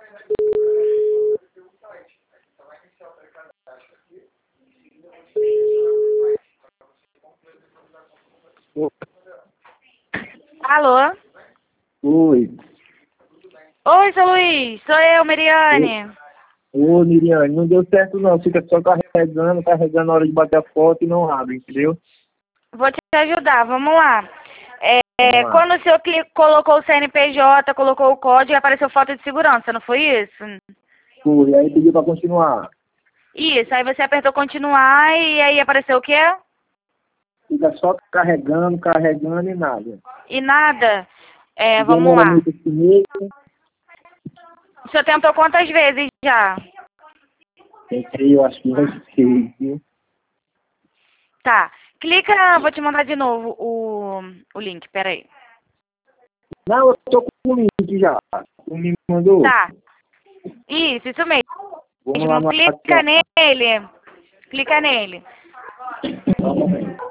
Alô? Oi. Oi, seu Luiz. Sou eu, Miriane. Ô, Miriane, não deu certo não. Fica só carregando na hora de bater a foto e não abre, entendeu? Vou te ajudar, vamos lá. Vamos lá. Quando o senhor colocou o CNPJ, colocou o código, apareceu foto de segurança, não foi isso? Foi, aí pediu pra continuar. Isso, aí você apertou continuar e aí apareceu o quê? Fica só carregando e nada. E nada? Vamos Demora lá. muito esse mês. O senhor tentou quantas vezes já? Tentei, eu acho que não sei, viu? Tá. Clica, vou te mandar de novo o link, peraí. Não, eu tô com o link já. Tu me mandou. Tá. Isso mesmo. Vamos lá no Clica WhatsApp. nele. Clica nele. Só um momento.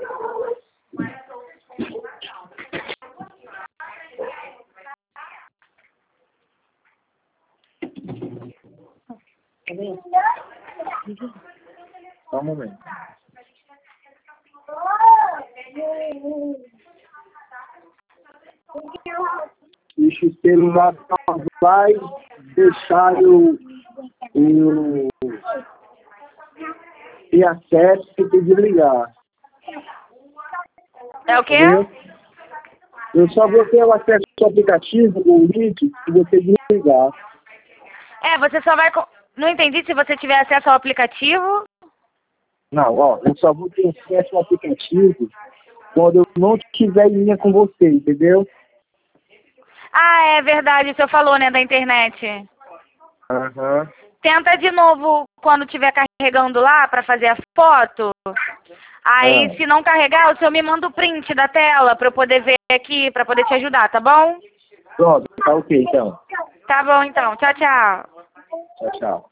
Só um momento. Deixa o celular só vai deixar eu ter acesso se tu desligar. É o quê? Entendeu? Eu só vou ter o acesso ao aplicativo, o link, se você desligar. Você só vai... Não entendi se você tiver acesso ao aplicativo. Não, ó, eu só vou ter acesso ao aplicativo quando eu não estiver em linha com você, entendeu? Ah, é verdade, o senhor falou, né, da internet. Aham. Tenta de novo quando estiver carregando lá para fazer a foto. Aí, se não carregar, o senhor me manda o print da tela para eu poder ver aqui, para poder te ajudar, tá bom? Pronto, tá ok então. Tá bom, então. Tchau, tchau. Tchau, tchau.